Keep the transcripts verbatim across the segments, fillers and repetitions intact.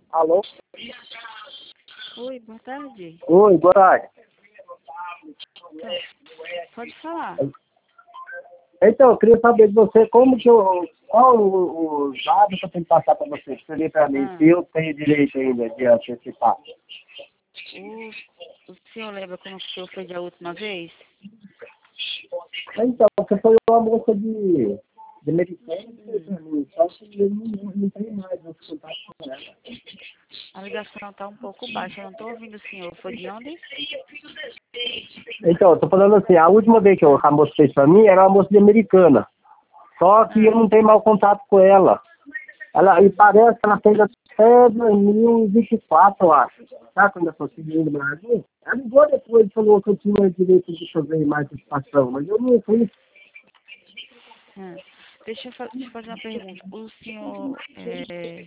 Alô? Oi, boa tarde. Oi, boa tarde. Então, pode falar. Então, eu queria saber de você como que eu... Qual o- os dados que eu tenho que passar para você? Escrever para mim, Ah, se eu tenho direito ainda de antecipar. o, o senhor lembra como que o senhor fez a última vez? Então, você foi uma moça de... de medicina, Hum, só que eu não, não tenho mais o contato com ela. a ligação está um pouco baixa, eu não estou ouvindo o senhor. Foi de onde? Então, eu tô falando assim, a última vez que eu- Ah, a moça fez para mim era uma moça de americana. Só que eu ah, não tenho mais contato com ela. Ela, e parece que ela fez até dois mil e vinte e quatro, eu acho. Sabe quando eu consegui ir no Brasil? Ela ligou depois e falou que eu tinha direito de fazer mais participação, mas eu não fui. ah. Deixa eu fa- deixa eu fazer uma pergunta. O senhor... É...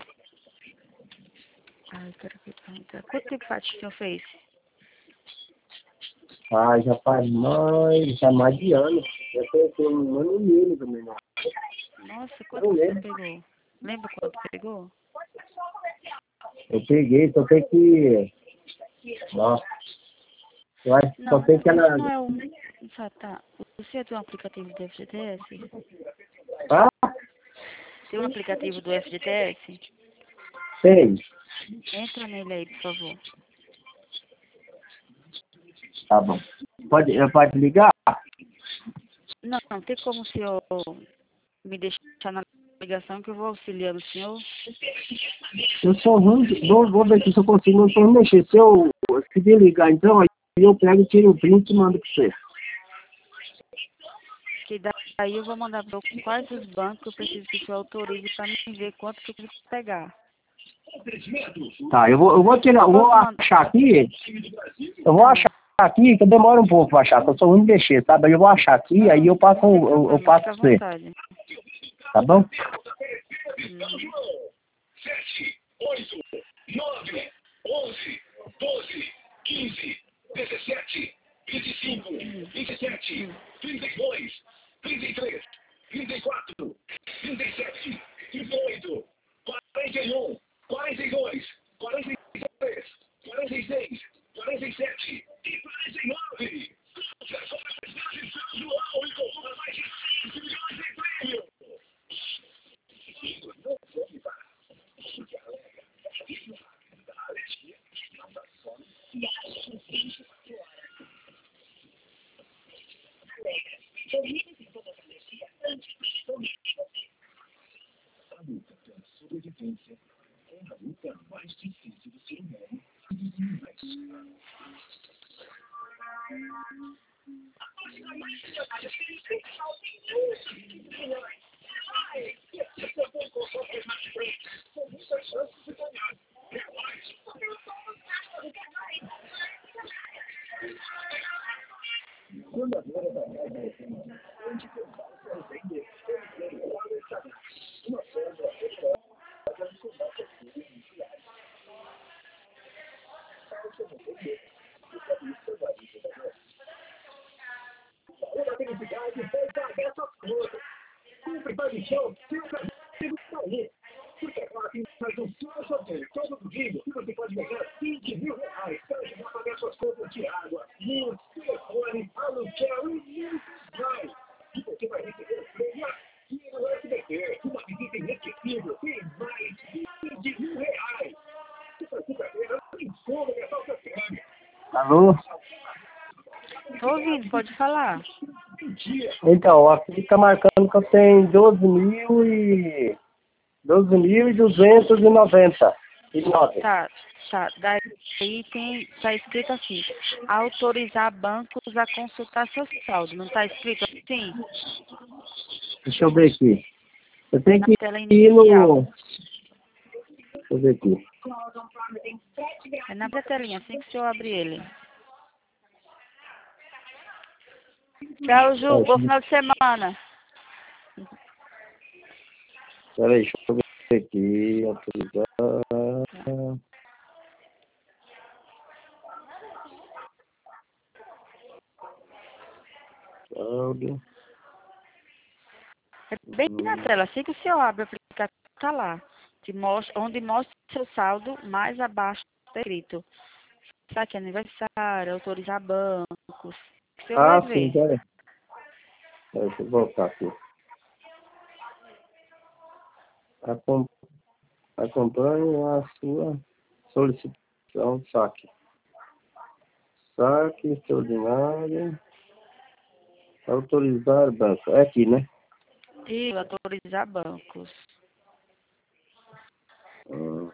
Ai, quero que perguntar. Quanto tempo faz que o senhor fez? Ah, já faz mais, já mais de ano. Eu tenho tenho um ano e meio também, né? Nossa, Eu quanto não que o senhor lembro. pegou? Lembra quanto pegou? Eu peguei, só tem que... Nossa, eu acho que só Não, tem que esse ela... não é um... Tá, tá. O senhor tem um aplicativo do F G T S? Ah, Tem um aplicativo do F G T S? tem. Entra nele aí, por favor. Tá bom. Pode, eu pode ligar? Não, não tem como o senhor me deixar na ligação que eu vou auxiliando o senhor? Eu sou ruim, de- vou, vou ver se eu consigo, não sei mexer. Se eu se ligar, então, aí eu pego, tiro o print e mando para você. Que daí eu vou mandar para quais os bancos que eu preciso que o senhor autorize para mim ver quanto que eu preciso pegar. Tá, eu vou, eu vou tirar, Eu eu vou posso mandar... achar aqui, eu vou achar Ah, aqui, que demora um pouco para achar, porque eu sou ruim de mexer, sabe? Aí eu vou achar aqui, aí não, eu passo, não tem eu, eu problema, passo fica à para você, vontade. tá bom? Uhum. Uhum. Uhum. Alô? Tô ouvindo, pode falar. Então, aqui tá marcando que eu tenho doze mil e... doze mil duzentos e noventa. E nove. Tá, tá. Daí tem, tá escrito assim, autorizar bancos a consultar seu saldo. Não tá escrito assim? Deixa eu ver aqui. Eu tenho Na que tela ir inicial. no... Deixa eu ver aqui. É na primeira telinha, assim que o senhor abre ele. Tchau, É, Ju. deixa Bom eu ver. final de semana. Peraí, deixa eu ver aqui. Autorizar. Saldo. É bem na tela, assim que o senhor abre o aplicativo, tá lá. que mostra, onde mostra o seu saldo, mais abaixo está escrito saque aniversário, autorizar bancos. Você vai Ah, sim, ver. peraí. Deixa eu voltar aqui. Acom- Acompanhe a sua solicitação, saque. Saque extraordinário. Autorizar banco. É aqui, né? E autorizar bancos. Hum,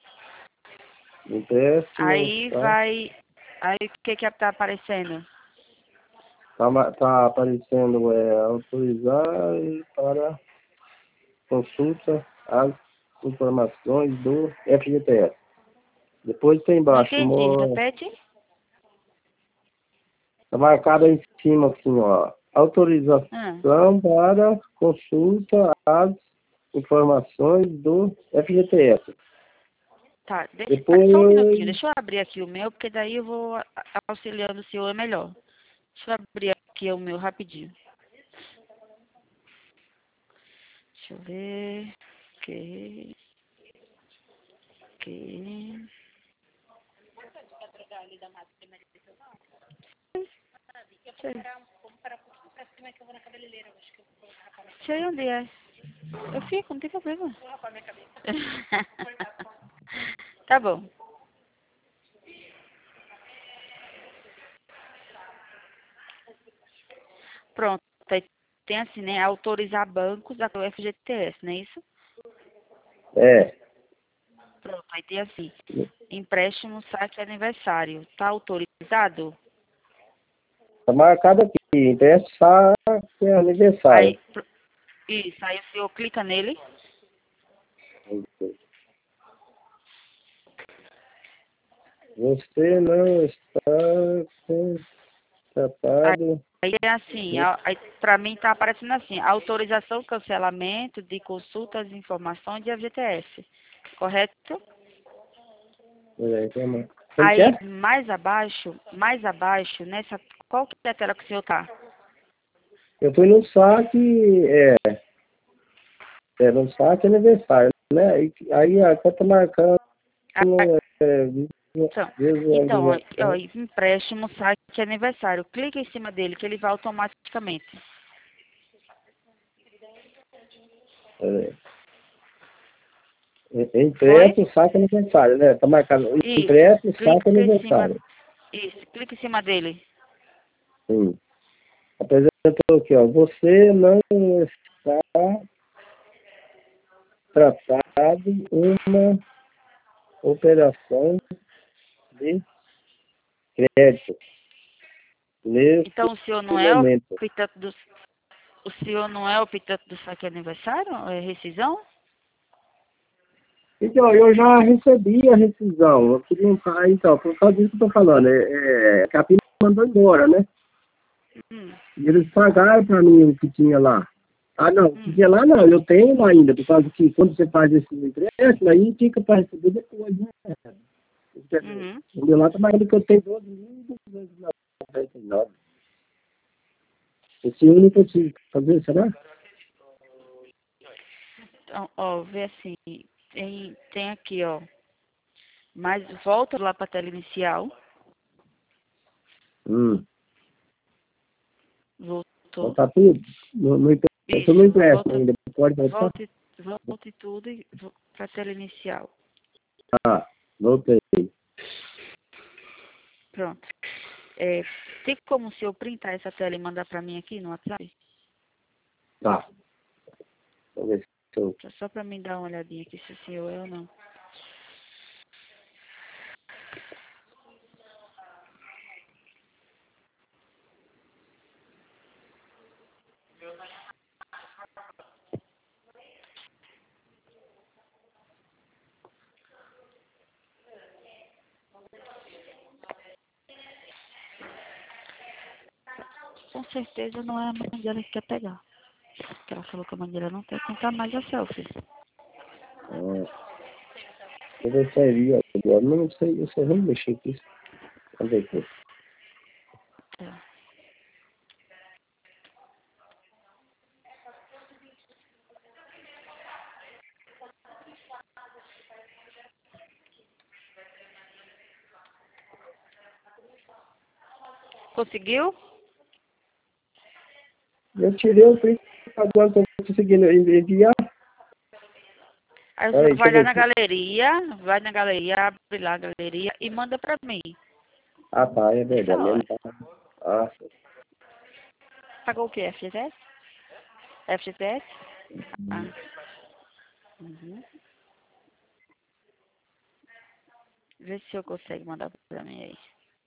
empréstimo, Aí tá? vai. Aí o que que tá aparecendo? Tá, ma- tá aparecendo é, autorizar para consulta as informações do F G T S. Depois tem Não embaixo, entendi. mo- Repete? tá marcado aí em cima assim, ó. Ah, Autorização para consulta as informações do F G T S. tá. Deixa, tá, só um minutinho. Depois, Deixa eu abrir aqui o meu, porque daí eu vou a- auxiliando o senhor melhor. Deixa eu abrir aqui o meu rapidinho. Deixa eu ver. Ok. Ok. Sei. Sei onde é. Eu fico, não tem problema. Tá bom. Pronto. Aí tem assim, né? Autorizar bancos da F G T S, não é isso? é, Pronto. Aí tem assim. Empréstimo, saque aniversário. Tá autorizado? tá marcado aqui, interessar que é aniversário. Aí, pr- isso. Aí o senhor clica nele. Você não está Aí contratado. aí é assim. a- Aí, pra mim tá aparecendo assim. Autorização, cancelamento de consultas e informações de F G T S. Correto? Como que Aí, é? mais abaixo, mais abaixo, nessa, qual que é a tela que o senhor tá? Eu fui no saque, é, é no saque aniversário, né? Aí, aí a conta marcando Ah, é, Então, então ó, ó, visualização. empréstimo, saque, aniversário. Clica em cima dele que ele vai automaticamente. É, é, Foi? empréstimo, saque aniversário, né? Tá marcado Isso. empréstimo, saque Clica em cima, aniversário. isso. Clica em cima dele. Sim. Apresentou aqui, ó. Você não está tratado uma operação de crédito nesse Então, o senhor não é o momento. optante do, o senhor não é o optante do saque aniversário? É rescisão? Então, eu já recebi a rescisão. Eu queria entrar, então, por causa disso que eu tô falando. É, é, que a Pina mandou embora, né? Hum, E eles pagaram para mim o que tinha lá. Ah, não, o que hum, tinha lá não, eu tenho lá ainda, por causa que quando você faz esse empréstimo, aí fica para receber depois, né? uhum. O meu lá tá marcando que eu tenho doze mil duzentos e noventa e nove. Esse eu não consigo fazer, será? Então, ó, vê assim, tem, tem aqui, ó. Mas volta lá para a tela inicial. Hum. Então Voltou. tá tudo. No, no, empréstimo- eu tô no Isso, empréstimo volta, ainda. Pode voltar? volte, volte tudo e para a tela inicial. Tá, voltei. Pronto. É, tem como o senhor printar essa tela e mandar para mim aqui no WhatsApp? Tá. Vamos ver se eu... Só para mim dar uma olhadinha aqui se o senhor é ou não. Com certeza não é a mãe dela que quer pegar. Porque ela falou que a mãe dela não quer tentar mais a selfie. Ah, eu vou sair agora. Não sei, eu só vou mexer com isso. Vamos ver aqui. É. Conseguiu? Eu tirei o print, agora estou conseguindo enviar. Aí o Aí, senhor deixa vai eu lá ver na aqui. galeria, vai na galeria, abre lá a galeria e manda pra mim. Ah, tá, é Nessa verdade hora. mesmo. Tá. Ah, Pagou o quê? F G T S? F G T S? Ah. Uhum. Vê se o senhor consegue mandar pra mim aí.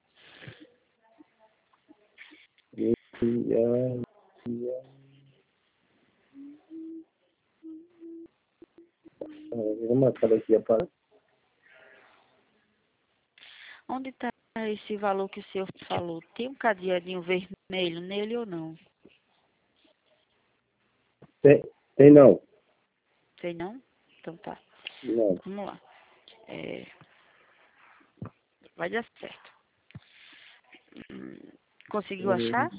enviar, enviar. Ah, vou marcar aqui a parada. Onde tá esse valor que o senhor falou? Tem um cadeadinho vermelho nele ou não? Tem, tem não. Sei não? Então tá. Não. Vamos lá. É, vai dar certo. Hum, Conseguiu achar?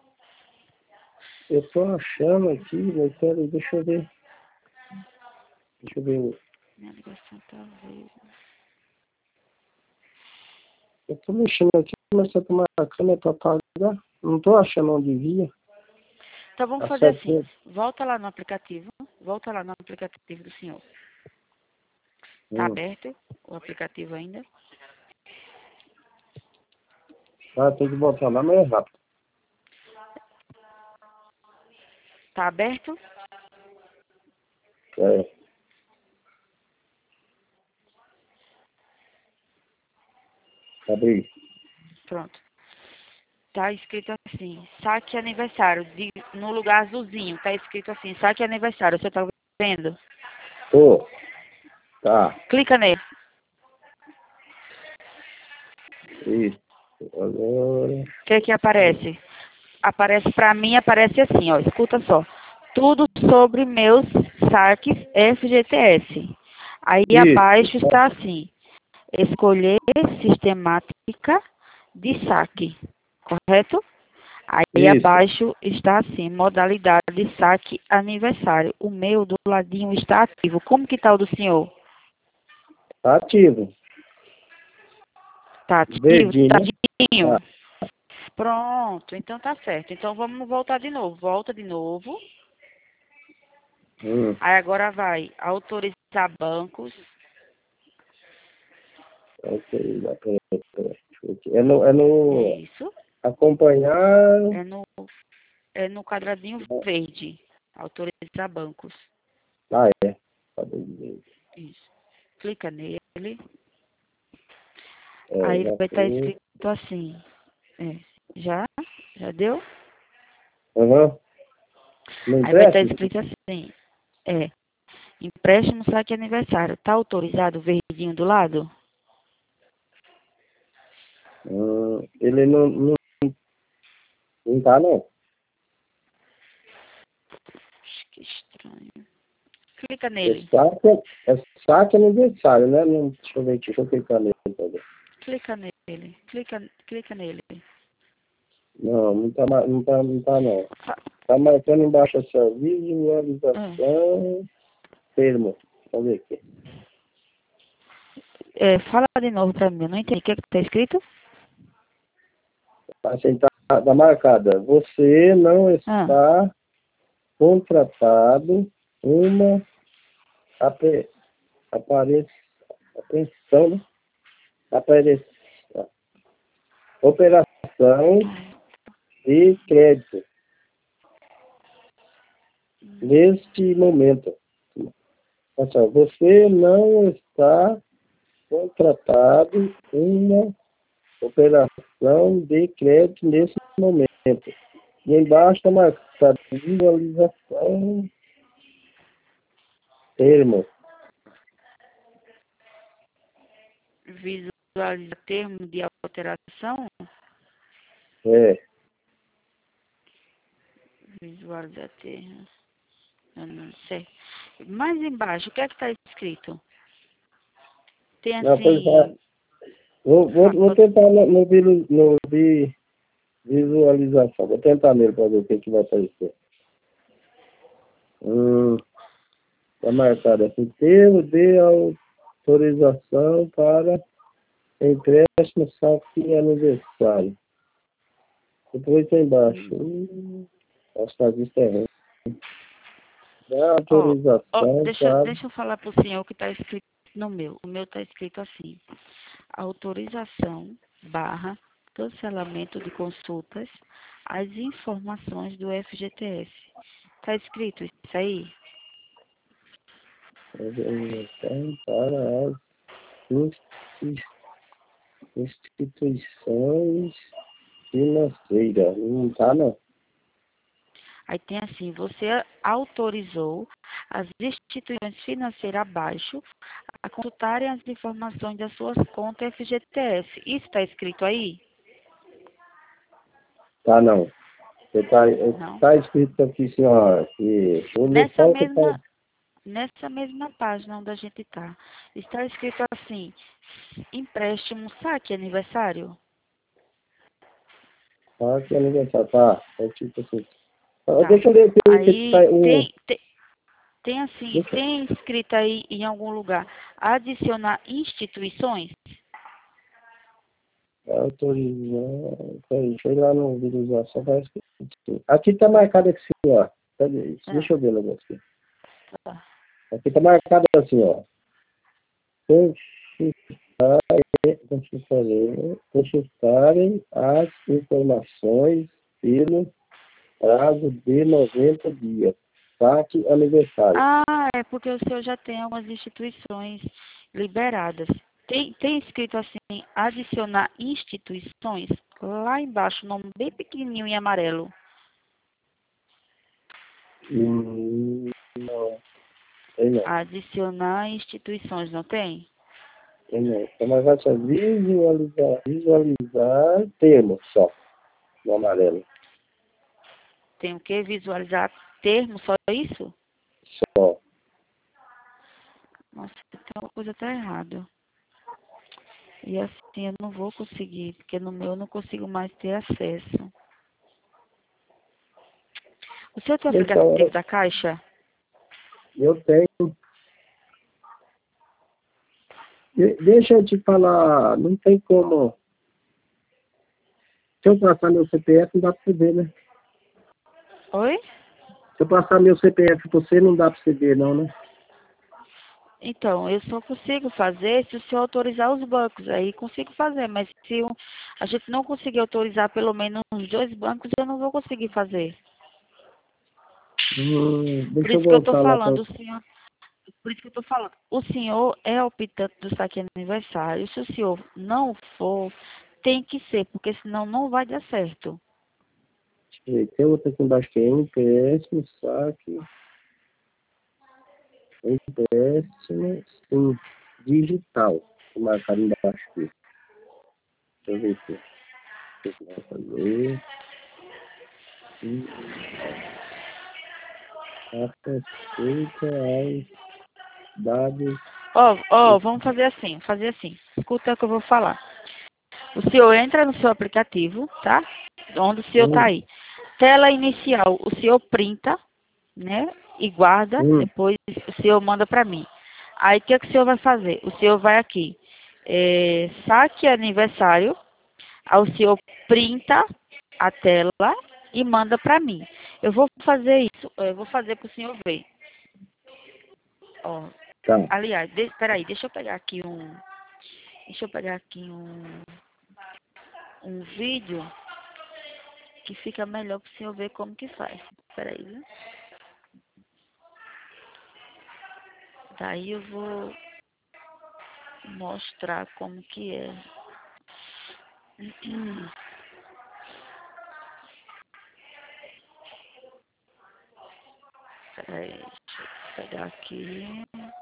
Eu tô achando aqui, mas pera, deixa eu ver. Deixa eu ver. Minha ligação tá verde. Eu tô mexendo aqui, mas eu tô marcando pra pagar. Não tô achando onde via. Então vamos A fazer assim. setinha. Volta lá no aplicativo. Volta lá no aplicativo do senhor. Tá Hum. aberto o aplicativo ainda? Ah, tem que botar lá, mas é rápido. Tá aberto? É. Abri. Pronto. Tá escrito assim, saque aniversário. De, no lugar azulzinho, tá escrito assim, saque aniversário. Você tá vendo? Tô. Tá. Clica nele. Isso. Agora. O que que aparece? Aparece pra mim, aparece assim, ó. Escuta só. Tudo sobre meus saques F G T S. Aí Isso. abaixo está assim, escolher sistemática de saque. Correto? Aí Isso. abaixo está assim, modalidade de saque aniversário. O meu do ladinho está ativo. Como que está o do senhor? Tá ativo. Está ativo? Verdinho, Tá né? ativinho? Tá. Pronto, então tá certo. Então vamos voltar de novo. Volta de novo. Hum. Aí agora vai autorizar bancos. Ok, dá pra... Deixa eu ver aqui. É no, é no Isso. acompanhar. É no, é no quadradinho verde. Autorizar bancos. Ah, é. Tá bem. Isso. Clica nele. É, Aí já vai estar foi. escrito assim. É, já? Já deu? Aham. Não Aí vai estar empréstimo? escrito assim. É. Empréstimo saque aniversário. Tá autorizado o verdinho do lado? Hum, ele não, não, não tá, não. Acho que estranho. Clica É nele. saque, é saque aniversário, né? Não, deixa eu ver aqui, deixa eu clicar nele. Pra ver. Clica nele. Clica, clica nele. Não, não tá, ma- não tá, não tá, não. Fa- Tá marcando embaixo assim, ó, ah, visualização, termo. Vamos ver aqui. É, fala de novo pra mim. Eu não entendi. O que que tá escrito? Assim, tá, tá marcada. Você não Ah, está contratado uma apre, apare, apreensão, né? Apare, operação de crédito neste momento. Olha só, você não está contratado uma operação de crédito nesse momento. E embaixo está marcado visualização termo. visualiza termo de alteração. É, Visualiza termo. Eu não sei. Mais embaixo, o que é que tá escrito? Tem não, pois é. assim. Vou, vou, vou fa- tentar no, no, vi- no vi- visualização. Vou tentar nele para ver o que, que vai aparecer. Hum, está marcado aqui. Termo de autorização para empréstimo saque aniversário. Depois tem embaixo. Hum, acho que a vista é ruim. Dá Ó, ó, autorização deixa, para... deixa eu falar pro senhor o que está escrito no meu. O meu está escrito assim: autorização barra cancelamento de consultas às informações do F G T S. Está escrito isso aí? Autorização para as insti- instituições financeiras. Não tá, não. Aí tem assim: você autorizou as instituições financeiras abaixo a consultarem as informações das suas contas F G T S. Isso está escrito aí? Tá, não. Você tá, Não. tá escrito aqui, senhora, que o Nessa local que tá... mesma, nessa mesma página onde a gente está, está escrito assim: empréstimo, saque aniversário? Ah, que aniversário, tá. É tipo assim. Ah, Tá. deixa eu ver aqui que tá Aí um... tem, tem, tem assim, Deixa tem escrito aí em algum lugar, adicionar instituições? eu autorizar... Peraí, deixa eu ir lá no visualização, parece que... Aqui tá marcado assim, ó. Cadê isso? Ah, Deixa eu ver o negócio aqui. tá. Aqui tá marcado assim, ó. Consultar, consultarem, consultarem as informações pelo prazo de noventa dias. Saque aniversário. Ah, é porque o senhor já tem algumas instituições liberadas. Tem, tem escrito assim, adicionar instituições? Lá embaixo, o nome bem pequenininho em amarelo. Hum, não, tem não. Adicionar instituições, não tem? Tem não. Então, mas vai só visualizar, visualizar termos só, no amarelo. Tem o que? Visualizar termo, só isso? Só. Nossa, tem alguma coisa tá errada. E assim eu não vou conseguir, porque no meu eu não consigo mais ter acesso. O senhor tem o Deixa aplicativo eu, da Caixa? eu tenho. De- Deixa eu te falar, não tem como. Se eu passar meu C P F, não dá pra você ver, né? Oi? Se eu passar meu C P F pra você, não dá pra você ver, não, né? Então, eu só consigo fazer se o senhor autorizar os bancos. Aí consigo fazer, mas se o- a gente não conseguir autorizar pelo menos uns dois bancos, eu não vou conseguir fazer. Hum, Por deixa eu isso que eu estou voltar lá pra... falando, o senhor, por isso que eu estou falando, o senhor é optante do saque aniversário. Se o senhor não for, tem que ser, porque senão não vai dar certo. Tem outra aqui embaixo que é empréstimo, saque, empréstimo, sim, digital. Vou marcar embaixo aqui. Deixa eu ver aqui. O que que vai fazer? Hum, Carta feita aos dados. Ó, ó, vamos fazer assim, fazer assim. Escuta o que eu vou falar. O senhor entra no seu aplicativo, tá? Onde o senhor tá Hum, aí. Tela inicial, o senhor printa, né? E guarda, hum, depois o senhor manda para mim. Aí o que, é que o senhor vai fazer? O senhor vai aqui, é, saque aniversário, aí o senhor printa a tela e manda para mim. Eu vou fazer isso, eu vou fazer para o senhor ver. Ó, tá. aliás, de, peraí, deixa eu pegar aqui um, deixa eu pegar aqui um, um vídeo que fica melhor para o senhor ver como que faz. Peraí, viu? Daí eu vou mostrar como que é. Peraí, deixa eu pegar aqui.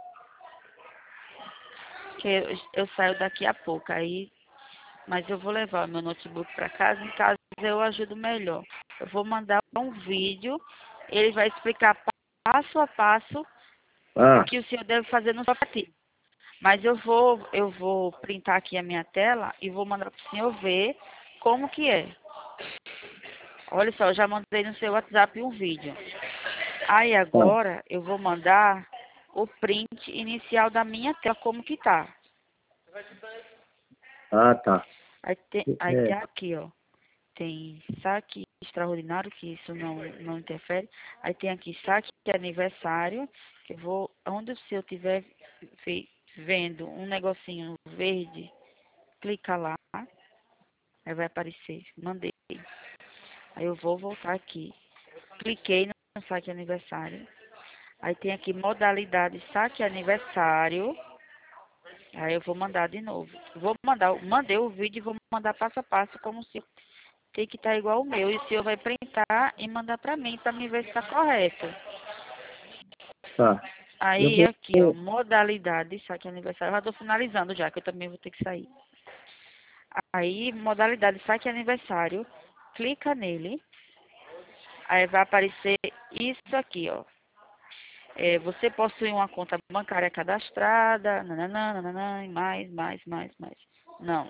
Que eu, eu saio daqui a pouco, aí, mas eu vou levar meu notebook para casa, em casa eu ajudo melhor. Eu vou mandar um vídeo, ele vai explicar passo a passo o Ah, que o senhor deve fazer no seu aplicativo. Mas eu vou, eu vou printar aqui a minha tela e vou mandar para o senhor ver como que é. Olha só, eu já mandei no seu WhatsApp um vídeo. Aí tá. agora eu vou mandar o print inicial da minha tela, como que tá. Ah, tá. Aí tem, aí É, tem aqui, ó. tem saque extraordinário, que isso não, não interfere. Aí tem aqui saque aniversário, que eu vou, onde o seu tiver vendo um negocinho verde, clica lá, aí vai aparecer, mandei. Aí eu vou voltar aqui, cliquei no saque aniversário, aí tem aqui modalidade saque aniversário, aí eu vou mandar de novo. Vou mandar, mandei o vídeo e vou mandar passo a passo, como se tem que estar igual o meu. E o senhor vai printar e mandar pra mim, pra mim ver se está correto. Tá. Eu Aí aqui, ó, vou... modalidade, saque aniversário. Eu já tô finalizando já, que eu também vou ter que sair. Aí, modalidade saque aniversário, clica nele. Aí vai aparecer isso aqui, ó. É, você possui uma conta bancária cadastrada, nananã, nananã, mais, mais, mais, mais. Não.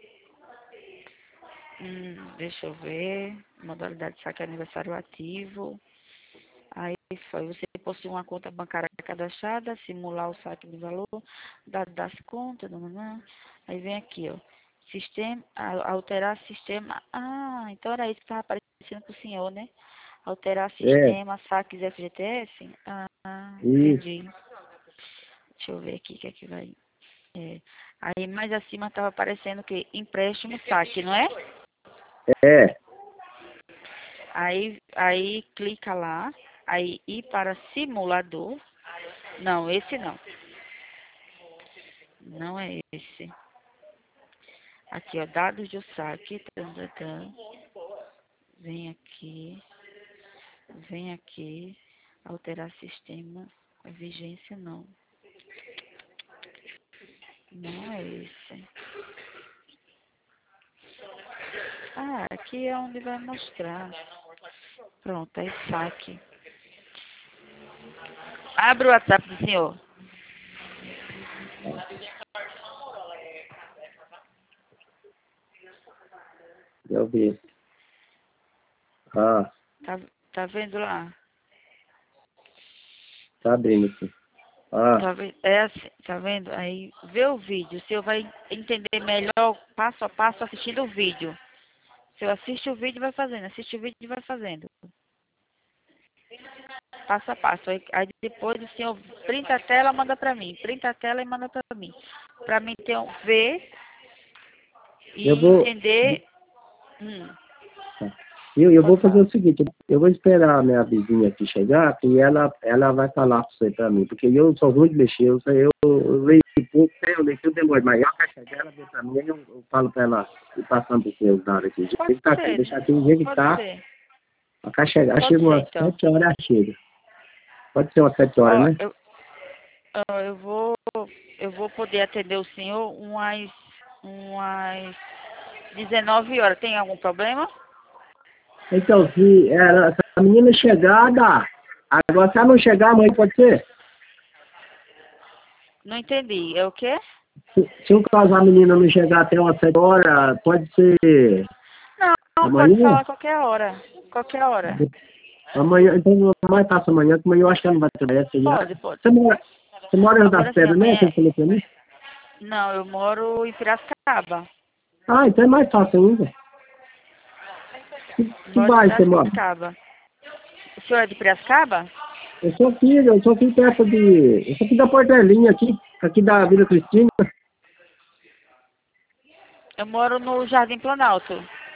Hum, deixa eu ver. Modalidade de saque aniversário ativo. Aí foi, você possui uma conta bancária cadastrada, simular o saque de valor, dados das contas, nananã. Aí vem aqui, ó. Sistema, alterar sistema. Ah, então era isso que estava aparecendo para o senhor, né? Alterar É, sistema, saques F G T S? Ah, isso. entendi. Deixa eu ver aqui o que é que vai. É. Aí mais acima estava aparecendo que empréstimo saque, não é? É. Aí, aí clica lá, aí ir para simulador. Não, esse não. Não é esse. Aqui, ó, dados do saque. Tan, tan, tan. Vem aqui. Vem aqui. Alterar sistema. Vigência não. Não é esse. Ah, aqui é onde vai mostrar. Pronto, aí saque. Abre o WhatsApp do senhor. Eu vi. Ah, Tá, tá vendo lá? tá abrindo aqui. Ah, Tá, ve- é assim, tá vendo? Aí vê o vídeo. O senhor vai entender melhor passo a passo assistindo o vídeo. O senhor assiste o vídeo e vai fazendo. Assiste o vídeo e vai fazendo. Passo a passo. Aí, aí depois o senhor printa a tela, manda pra mim. Printa a tela e manda pra mim. Pra mim ter um ver eu e vou... entender. Hum, Eu, eu pode vou fazer falar. o seguinte, eu vou esperar a minha vizinha aqui chegar e ela, ela vai falar pra você pra mim, porque eu sou ruim de mexer, eu, eu, eu leio pouco, eu leio tudo demora, mas ela vai chegar, ela vem pra mim, eu, eu falo pra ela e passando por seus dados aqui. Do Pode jeito que tá aqui, ser. deixar aqui do jeito que Pode tá, ser. a cá chegar, Pode chega ser umas então. sete horas, ela chega. Pode ser umas sete horas, Ó, né? eu, ó, eu vou. Eu vou poder atender o senhor umas. Umas dezenove horas. Tem algum problema? Então, se, ela, se a menina chegar, dá. Agora, se ela não chegar amanhã, pode ser? Não entendi. É o quê? Se, se um caso a menina não chegar até umas sete horas, pode ser Não, pode amanhã? falar qualquer hora. Qualquer hora. Amanhã, então mais passa amanhã, que amanhã eu acho que ela não vai trabalhar. Você, já... Pode, pode. você mora, você mora em Rio das Agora sim, Pedras, né? amanhã. Você falou pra mim? Não, eu moro em Piracicaba. Ah, então é mais fácil ainda. Que, que Moro em bairro você mora? Piracicaba. O senhor é de Piracicaba? Eu sou aqui, eu sou aqui perto de. Eu sou aqui da Portelinha, aqui, aqui da Vila Cristina. Eu moro no Jardim Planalto.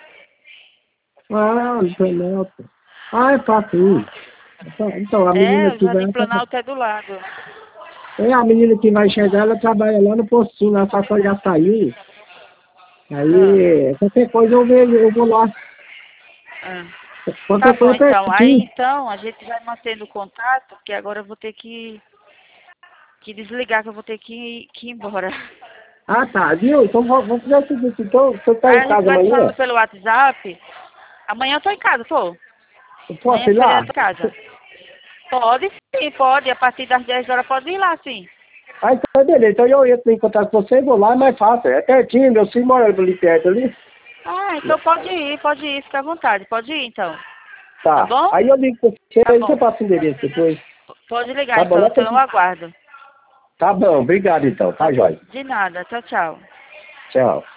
Ah, não. Ah, é fácil. Então, então, a É, menina o que vai. Jardim Planalto é do lado. É, a menina que vai chegar, ela trabalha lá no postinho, lá só que ela já saiu. Ah, Aí, qualquer coisa eu vejo, eu vou lá. ah. Tá Qualquer bom, coisa é então. Aí, pertinho. então, a gente vai mantendo contato, porque agora eu vou ter que, que desligar, que eu vou ter que, que ir embora. Ah, tá, viu? Então vamos vamos fazer o seguinte, então, você tá Aí em a gente casa vai se amanhã? falando pelo WhatsApp. Amanhã eu tô em casa, tô. Eu Amanhã posso ir é feriado lá? em casa. Pode sim, pode. A partir das dez horas pode ir lá, sim. Ah, então beleza, então eu entro em contato com você e vou lá, é mais fácil, é pertinho, meu filho mora ali perto ali. Ah, então pode ir, pode ir, fica à vontade. Pode ir, então. Tá Tá, bom? aí eu ligo pra você, Tá aí você bom. passa o endereço depois. Pode ligar, Tá bom, então. lá Então tem eu que... aguardo. Tá bom, obrigado então, Tá tá, bom. Jóia? De nada. Tchau, tchau. Tchau.